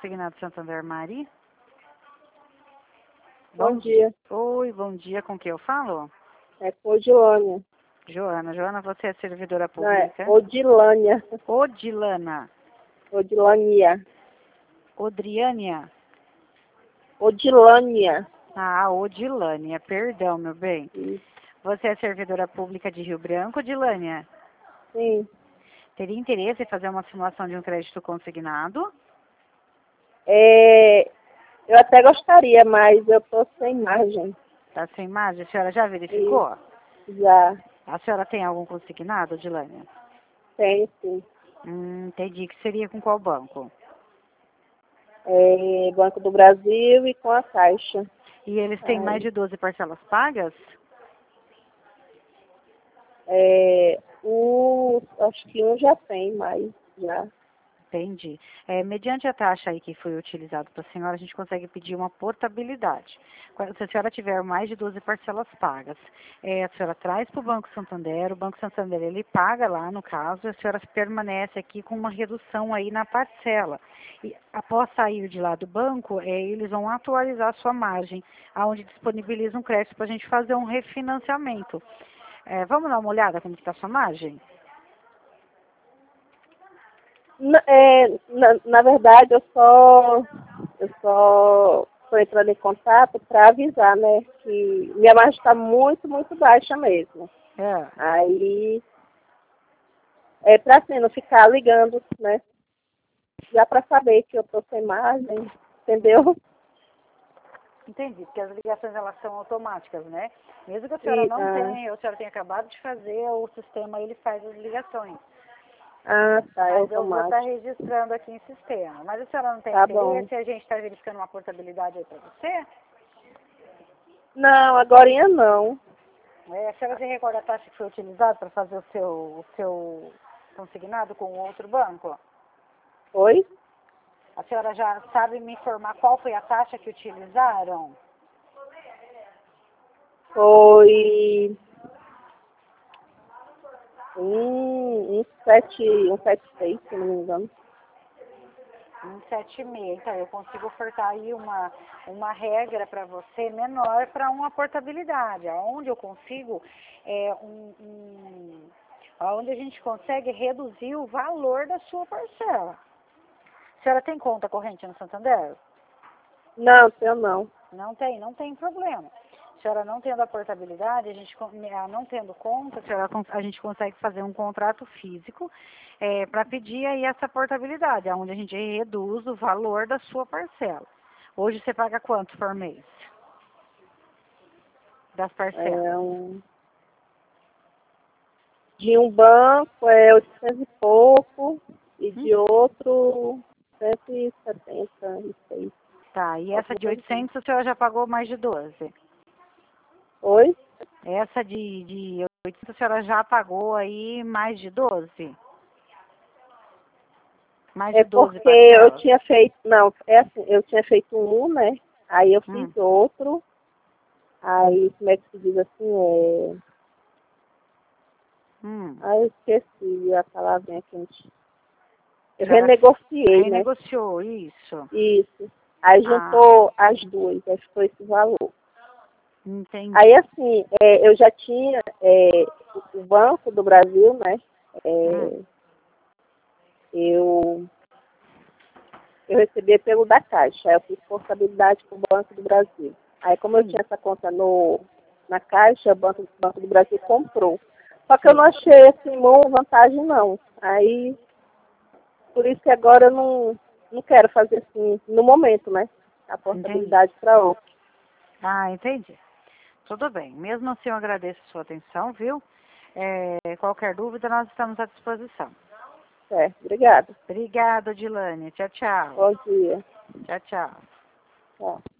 Consignado Santander, Mari. Bom dia. Oi, bom dia. Com quem eu falo? É com Odilânia. Joana. Joana, você é servidora Não, é pública? Odilânia. Odilana. Odilânia. Odriânia. Odilânia. Ah, Odilânia. Perdão, meu bem. Isso. Você é servidora pública de Rio Branco, Odilânia? Sim. Teria interesse em fazer uma simulação de um crédito consignado? Eu até gostaria, mas eu tô sem margem. Tá sem margem? A senhora já verificou? Já. A senhora tem algum consignado, Odilânia? Tem, sim. Entendi. Que seria com qual banco? Banco do Brasil e com a Caixa. E eles têm mais de 12 parcelas pagas? Acho que um já tem, mas já. Entendi. Mediante a taxa aí que foi utilizada para a senhora, a gente consegue pedir uma portabilidade. Se a senhora tiver mais de 12 parcelas pagas, a senhora traz para o Banco Santander ele paga lá no caso, a senhora permanece aqui com uma redução aí na parcela. E após sair de lá do banco, eles vão atualizar a sua margem, aonde disponibiliza um crédito para a gente fazer um refinanciamento. Vamos dar uma olhada como está a sua margem? Na verdade, eu só estou entrando em contato para avisar, né, que minha margem está muito, muito baixa mesmo. Aí, para assim, não ficar ligando, né, já para saber que eu estou sem margem, entendeu? Entendi, porque as ligações elas são automáticas, né? Mesmo que a senhora não tenha, a senhora tenha acabado de fazer, o sistema ele faz as ligações. Ah, tá, é Mas eu vou estar automático. registrando aqui em sistema. Mas a senhora não tem Tá interesse? bom. A gente está verificando uma portabilidade aí para você? Não, agorinha não. A senhora se recorda a taxa que foi utilizada para fazer o seu consignado com outro banco? Oi? A senhora já sabe me informar qual foi a taxa que utilizaram? Foi 176, se não me engano. 1,76. Então, eu consigo ofertar aí uma regra para você menor para uma portabilidade, onde eu consigo, onde a gente consegue reduzir o valor da sua parcela. A senhora tem conta corrente no Santander? Não, tenho não. Não tem problema. A senhora não tendo a portabilidade, não tendo conta, a gente consegue fazer um contrato físico para pedir aí essa portabilidade, onde a gente reduz o valor da sua parcela. Hoje você paga quanto por mês? Das parcelas? De um banco é 800 e pouco e de outro 176. Tá, e essa de 800 a senhora já pagou mais de 12? Oi? Essa de 800 a senhora já pagou aí mais de 12? Mais de 12 porque parcelas? eu tinha feito, assim, eu tinha feito um, né? Aí eu fiz outro, aí como é que se diz assim, Aí eu esqueci a palavrinha que a gente... Eu renegociei, né? Renegociou, isso. Isso. Aí juntou as duas, aí ficou esse valor. Entendi. Aí assim, eu já tinha o Banco do Brasil, né? Eu recebia pelo da Caixa, aí eu fiz portabilidade com o Banco do Brasil. Aí como eu tinha essa conta na Caixa, o Banco do Brasil comprou. Só que eu não achei assim uma vantagem não. Aí, por isso que agora eu não quero fazer assim, no momento, né? A portabilidade para outro. Entendi. Tudo bem. Mesmo assim, eu agradeço a sua atenção, viu? Qualquer dúvida, nós estamos à disposição. Certo, obrigada. Obrigada, Dilane. Tchau, tchau. Bom dia. Tchau, tchau. Tchau.